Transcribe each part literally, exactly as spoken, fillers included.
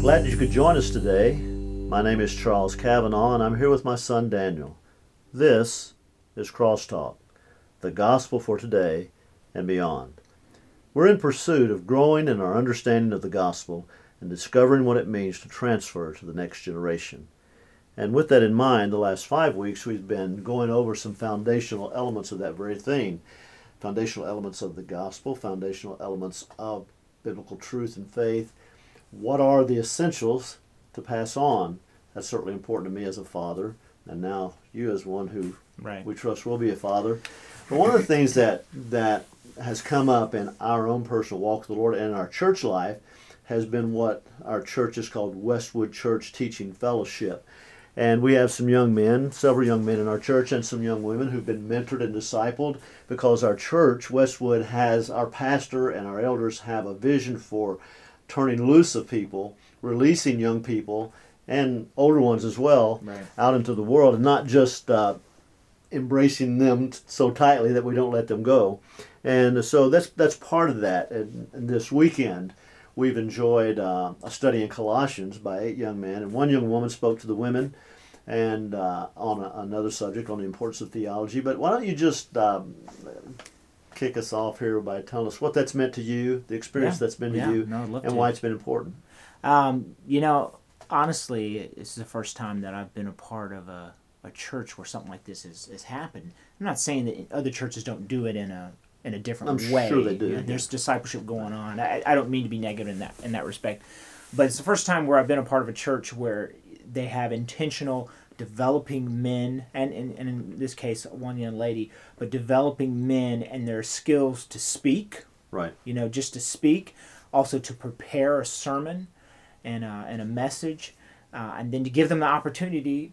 Glad that you could join us today. My name is Charles Cavanaugh, and I'm here with my son Daniel. This is Crosstalk, the gospel for today and beyond. We're in pursuit of growing in our understanding of the gospel and discovering what it means to transfer to the next generation. And with that in mind, the last five weeks we've been going over some foundational elements of that very thing. Foundational elements of the gospel, foundational elements of biblical truth and faith. What are the essentials to pass on? That's certainly important to me as a father, and now you as one who right. we trust will be a father. But one of the things that that has come up in our own personal walk with the Lord and in our church life has been what our church is called Westwood Church Teaching Fellowship. And we have some young men, several young men in our church, and some young women who've been mentored and discipled because our church, Westwood, has, our pastor and our elders have a vision for turning loose of people, releasing young people, and older ones as well, right. out into the world, and not just uh, embracing them so tightly that we don't let them go. And so that's that's part of that. And, and this weekend, we've enjoyed uh, a study in Colossians by eight young men, and one young woman spoke to the women and uh, on a, another subject, on the importance of theology. But why don't you just um, kick us off here by telling us what that's meant to you, the experience yeah. that's been to yeah. you, no, and to. why it's been important. Um, you know, honestly, this is the first time that I've been a part of a, a church where something like this has, has happened. I'm not saying that other churches don't do it in a in a different I'm way. sure they do. You know, there's discipleship going on. I, I don't mean to be negative in that in that respect, but it's the first time where I've been a part of a church where they have intentional developing men, and, and, and in this case, one young lady, but developing men and their skills to speak. Right. You know, just to speak, also to prepare a sermon and uh, and a message, uh, and then to give them the opportunity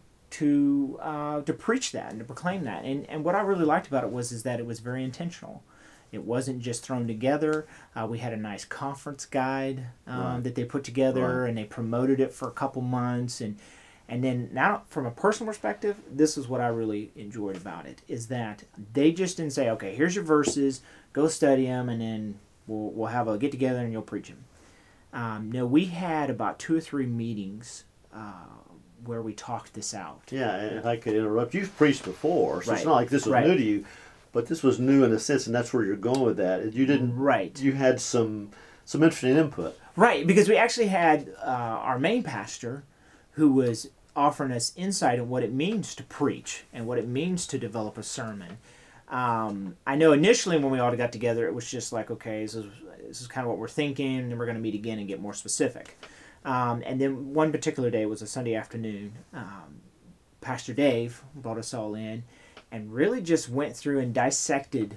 to uh, to preach that and to proclaim that. And and what I really liked about it was is that it was very intentional. It wasn't just thrown together. Uh, we had a nice conference guide um, right. that they put together, right. and they promoted it for a couple months. And and then now, from a personal perspective, this is what I really enjoyed about it, is that they just didn't say, okay, here's your verses, go study them, and then we'll we'll have a get together and you'll preach them. Um, no, we had about two or three meetings uh, where we talked this out. Yeah, and if I could interrupt, you've preached before, so right. it's not like this was right. new to you, but this was new in a sense, and that's where you're going with that. You didn't, right? You had some some interesting input, right? Because we actually had uh, our main pastor, who was offering us insight on what it means to preach and what it means to develop a sermon. Um, I know initially when we all got together, it was just like, okay, this is, this is kind of what we're thinking, and then we're going to meet again and get more specific. Um, and then one particular day was a Sunday afternoon. Um, Pastor Dave brought us all in and really just went through and dissected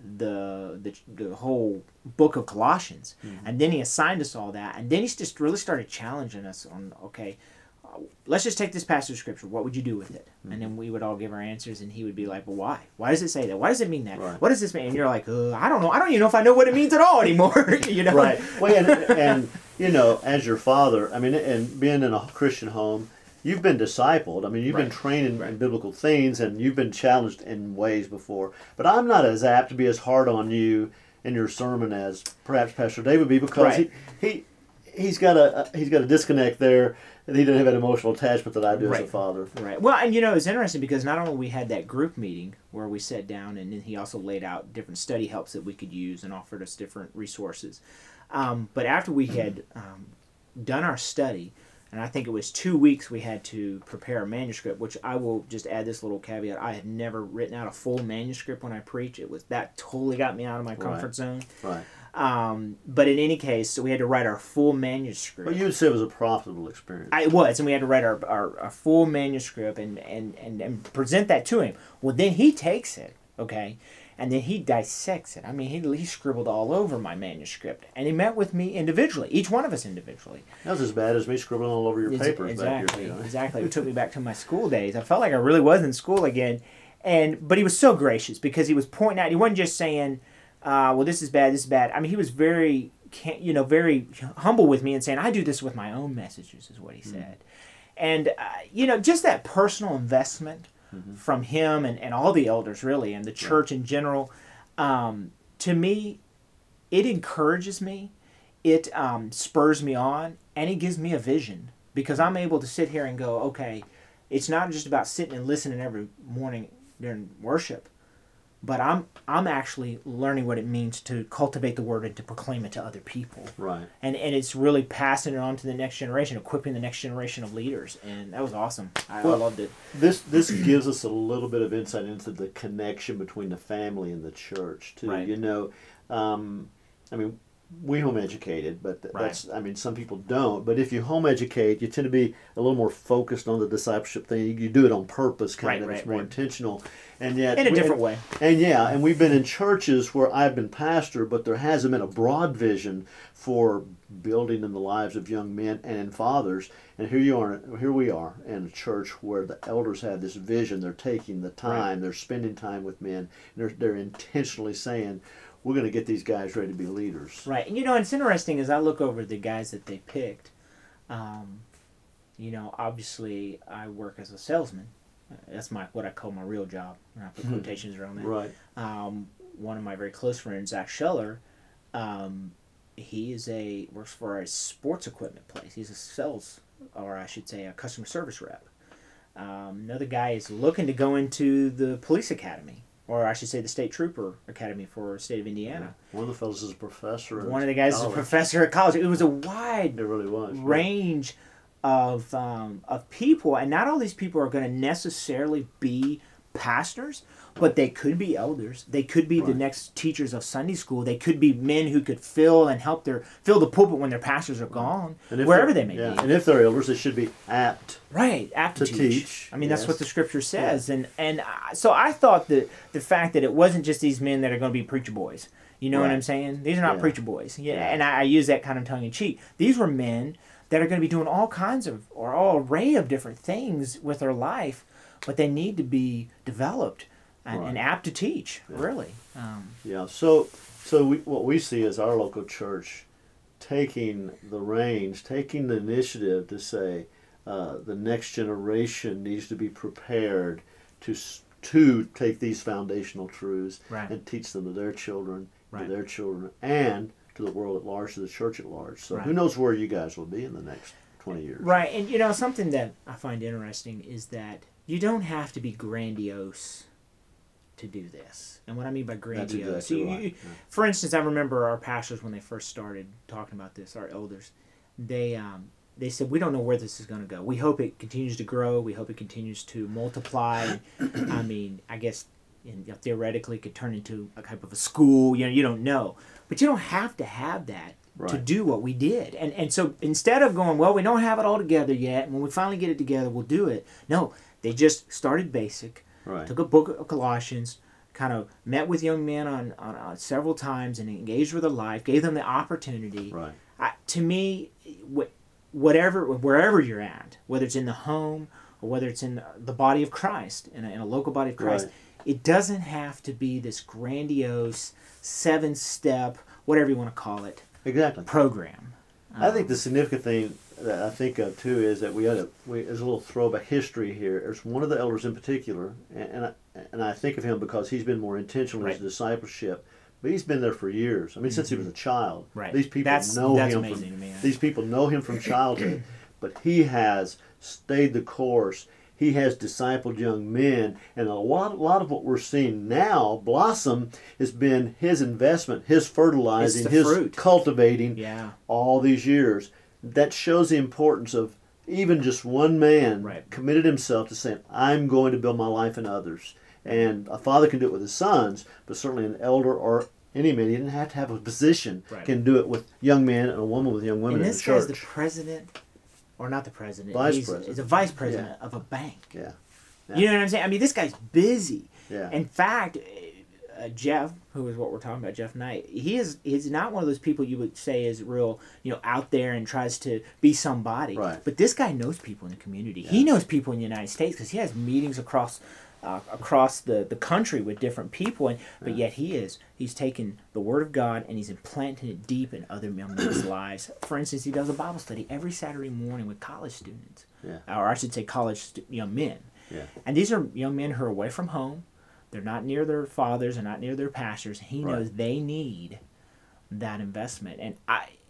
the the, the whole book of Colossians. Mm-hmm. And then he assigned us all that. And then he just really started challenging us on, okay, let's just take this passage of scripture. What would you do with it? Mm-hmm. And then we would all give our answers, and he would be like, well, why? Why does it say that? Why does it mean that? Right. What does this mean? And you're like, uh, I don't know. I don't even know if I know what it means at all anymore. you know? Right. Well, and, and, you know, as your father, I mean, and being in a Christian home, you've been discipled. I mean, you've right. been trained in, right. in biblical things, and you've been challenged in ways before. But I'm not as apt to be as hard on you in your sermon as perhaps Pastor Dave would be, because right. he, he he's got a he's got a disconnect there, and he doesn't have an emotional attachment that I do right. as a father. Right. Well, and you know, it's interesting because not only we had that group meeting where we sat down, and then he also laid out different study helps that we could use and offered us different resources. Um, but after we had um, done our study, and I think it was two weeks we had to prepare a manuscript, which I will just add this little caveat. I had never written out a full manuscript when I preach. It was that totally got me out of my comfort right. zone. Right. Um, but in any case, so we had to write our full manuscript. Well, you would say it was a profitable experience. I, it was, and we had to write our, our, our full manuscript and, and, and, and present that to him. Well, then he takes it, okay, and then he dissects it. I mean, he, he scribbled all over my manuscript, and he met with me individually, each one of us individually. That was as bad as me scribbling all over your It's, papers exactly, back here. You know? Exactly. It took me back to my school days. I felt like I really was in school again, and but he was so gracious because he was pointing out. He wasn't just saying, uh, "Well, this is bad. This is bad." I mean, he was very, you know, very humble with me and saying, "I do this with my own messages," is what he said, mm. and uh, you know, just that personal investment. Mm-hmm. From him and, and all the elders, really, and the church right. in general, um, to me, it encourages me, it um, spurs me on, and it gives me a vision because I'm able to sit here and go, okay, it's not just about sitting and listening every morning during worship, but I'm I'm actually learning what it means to cultivate the word and to proclaim it to other people. Right. And and it's really passing it on to the next generation, equipping the next generation of leaders. And that was awesome. I, well, I loved it. This this gives us a little bit of insight into the connection between the family and the church too. Right. You know, um, I mean, we home educated, but th- Right. that's I mean, some people don't. But if you home educate, you tend to be a little more focused on the discipleship thing. You, you do it on purpose, kind Right, of. right, It's more right. intentional, and yet In a we- different and, way. And yeah, and we've been in churches where I've been pastor, but there hasn't been a broad vision for building in the lives of young men and fathers. And here you are, here we are in a church where the elders have this vision. They're taking the time, Right. they're spending time with men. And they're they're intentionally saying, we're going to get these guys ready to be leaders. Right. And you know, it's interesting as I look over the guys that they picked. Um, you know, obviously I work as a salesman. That's my what I call my real job. And I put quotations around that. Right. Um, one of my very close friends, Zach Scheller, um, he is a works for a sports equipment place. He's a sales, or I should say, a customer service rep. Um, another guy is looking to go into the police academy, or I should say, the state trooper academy for the state of Indiana. One of the fellows is a professor. at One of the guys is a college. professor at college. It was a wide It really was. range of um, of people, and not all these people are going to necessarily be pastors, but they could be elders. They could be the Right. next teachers of Sunday school. They could be men who could fill and help their fill the pulpit when their pastors are gone, And if wherever they're- they may yeah, be. And if they're elders, they should be apt. Right, apt to, to teach. teach, I mean, that's yes. what the scripture says, and and I, so I thought that the fact that it wasn't just these men that are going to be preacher boys. You know what Right. I'm saying? These are not Yeah. preacher boys. Yeah, Yeah. and I, I use that kind of tongue in cheek. These were men that are going to be doing all kinds of or all array of different things with their life, but they need to be developed and, Right. and apt to teach. Really. Um, Yeah. So, so we, what we see is our local church taking the reins, taking the initiative to say uh, the next generation needs to be prepared to s- to take these foundational truths Right. and teach them to their children, Right. to their children, and to the world at large, to the church at large. So Right. who knows where you guys will be in the next twenty years? Right, and you know something that I find interesting is that you don't have to be grandiose to do this. And what I mean by That's grandiose, exactly you- right. you- Yeah. for instance, I remember our pastors when they first started talking about this, our elders, they um, they said, we don't know where this is going to go. We hope it continues to grow. We hope it continues to multiply. I mean, I guess in, you know, theoretically it could turn into a type of a school. You know, you don't know. But you don't have to have that to Right. do what we did. And and so instead of going, well, we don't have it all together yet, and when we finally get it together, we'll do it. No, they just started basic, Right. took a book of Colossians, kind of met with young men on, on, on several times and engaged with their life, gave them the opportunity. Right. I, to me, wh- whatever, wherever you're at, whether it's in the home or whether it's in the, the body of Christ, in a, in a local body of Christ, Right. it doesn't have to be this grandiose seven-step, whatever you want to call it, Exactly. program. I think the significant thing that I think of too is that we had a we, there's a little throwback history here. There's one of the elders in particular, and and I, and I think of him because he's been more intentional in his Right. discipleship. But he's been there for years. I mean, since he was a child. Right. These people That's- know that's him amazing from to me. these people know him from childhood, but he has stayed the course. He has discipled young men, and a lot, a lot of what we're seeing now blossom has been his investment, his fertilizing, the his fruit. cultivating Yeah. all these years. That shows the importance of even just one man Right. committed himself to saying, I'm going to build my life in others. And a father can do it with his sons, but certainly an elder or any man, he didn't have to have a position, Right. can do it with young men and a woman with young women And in this the guy's church. the president, or not the president. Vice he's, president. He's a vice president of a bank. Yeah. You know what I'm saying? I mean, this guy's busy. Yeah. In fact, uh, Jeff, who is what we're talking about, Jeff Knight, he is he's not one of those people you would say is real, you know, out there and tries to be somebody. Right. But this guy knows people in the community. He knows people in the United States because he has meetings across uh, across the, the country with different people. And but yet he is he's taken the Word of God and he's implanted it deep in other young men's lives. For instance, he does a Bible study every Saturday morning with college students, Yeah. or I should say, college stu- young men. Yeah. And these are young men who are away from home. They're not near their fathers. They're not near their pastors. He Right. knows they need that investment. And I,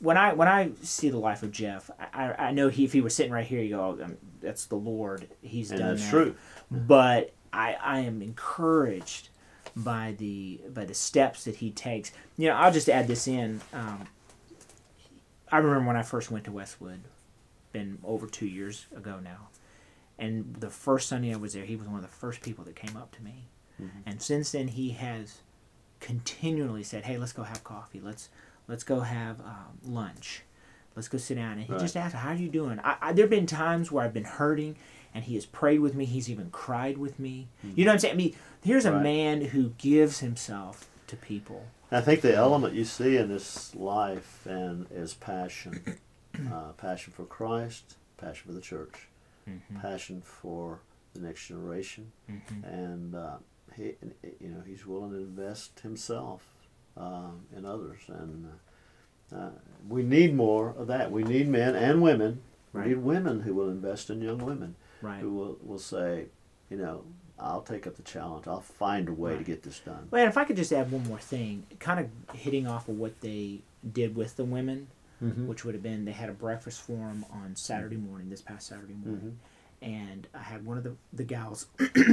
when I when I see the life of Jeff, I, I know he if he was sitting right here, you go, oh, that's the Lord. He's and done that's that. true. But I, I am encouraged by the by the steps that he takes. You know, I'll just add this in. Um, I remember when I first went to Westwood, been over two years ago now, and the first Sunday I was there, he was one of the first people that came up to me, mm-hmm. and since then he has continually said, "Hey, let's go have coffee. Let's let's go have um, lunch. Let's go sit down." And he right. just asked, "How are you doing?" I, I, there have been times where I've been hurting, and he has prayed with me. He's even cried with me. Mm-hmm. You know what I'm saying? I mean, here's a right. man who gives himself to people. I think the element you see in this life and is passion, uh, passion for Christ, passion for the church, mm-hmm. passion for the next generation, mm-hmm. and uh, he, you know, he's willing to invest himself uh, in others, and uh, uh, we need more of that. We need men and women. Right. We need women who will invest in young women, right. who will will say, you know, I'll take up the challenge. I'll find a way right. to get this done. Well, and if I could just add one more thing, kind of hitting off of what they did with the women, mm-hmm. which would have been they had a breakfast for them on Saturday morning, this past Saturday morning. Mm-hmm. And I had one of the, the gals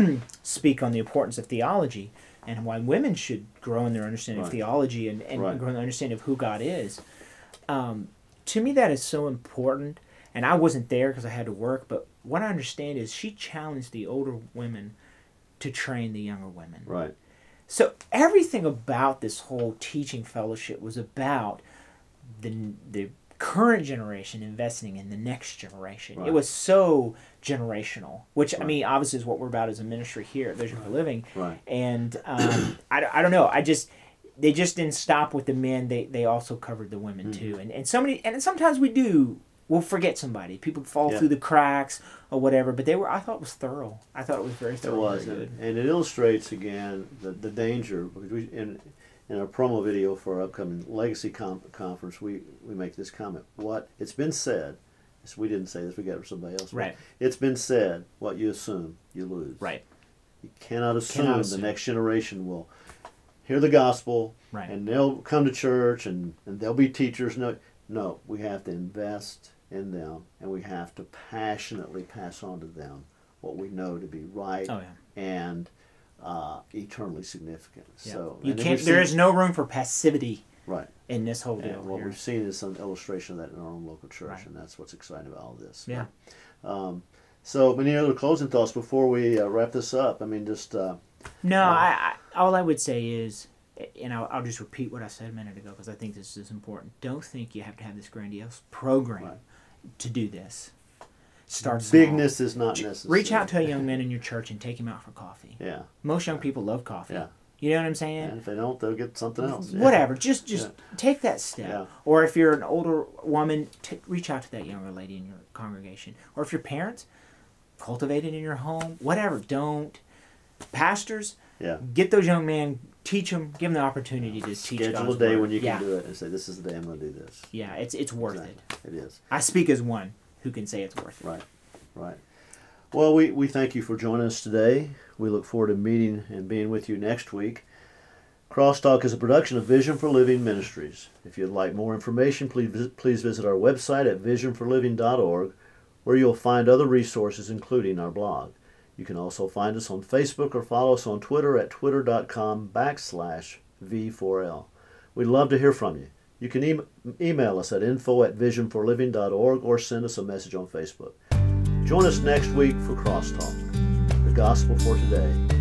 speak on the importance of theology and why women should grow in their understanding right. of theology and, and right. grow in their understanding of who God is. Um, to me, that is so important. And I wasn't there because I had to work, but what I understand is she challenged the older women to train the younger women. Right. So everything about this whole teaching fellowship was about the the current generation investing in the next generation. Right. It was so generational, which, right. I mean, obviously is what we're about as a ministry here at Vision for Living. Right. And um, I, I don't know. I just, they just didn't stop with the men. They they also covered the women mm-hmm. too. And, and so many, and sometimes we do, we'll forget somebody. People fall yeah. through the cracks or whatever, but they were, I thought it was thorough. I thought it was very thorough. It was, very and, and it illustrates again the, the danger, because we, in, in our promo video for our upcoming Legacy com- Conference, we, we make this comment. What, it's been said, so we didn't say this, we got it from somebody else. Right. It's been said, what you assume, you lose. Right. You cannot assume, cannot the assume. next generation will hear the gospel, right. and they'll come to church, and, and they'll be teachers. No, no, we have to invest in them, and we have to passionately pass on to them what we know to be right oh, yeah. and uh, eternally significant. Yeah. So you can't. There is no room for passivity. Right. In this whole deal. And what here. we've seen is some illustration of that in our own local church, right. and that's what's exciting about all this. Yeah. Um, so, any other closing thoughts before we uh, wrap this up? I mean, just. Uh, no, uh, I, I. All I would say is, and I'll, I'll just repeat what I said a minute ago because I think this is important. Don't think you have to have this grandiose program right. to do this. Start small. Bigness is not necessary. Reach out to a young man in your church and take him out for coffee. Yeah. Most young people love coffee. Yeah. You know what I'm saying? And if they don't, they'll get something else. Whatever. Yeah. Just just yeah. take that step. Yeah. Or if you're an older woman, t- reach out to that younger lady in your congregation. Or if you're parents, cultivate it in your home. Whatever. Don't. Pastors, yeah. get those young men, teach them, give them the opportunity to teach Schedule God's a day word. when you can yeah. do it and say, this is the day I'm going to do this. Yeah, it's it's worth exactly. it. It is. I speak as one who can say it's worth it. Right, right. Well, we, we thank you for joining us today. We look forward to meeting and being with you next week. Crosstalk is a production of Vision for Living Ministries. If you'd like more information, please please visit our website at vision for living dot org, where you'll find other resources, including our blog. You can also find us on Facebook or follow us on Twitter at twitter.com backslash V4L. We'd love to hear from you. You can e- email us at info at vision for living dot org or send us a message on Facebook. Join us next week for Crosstalk, the gospel for today.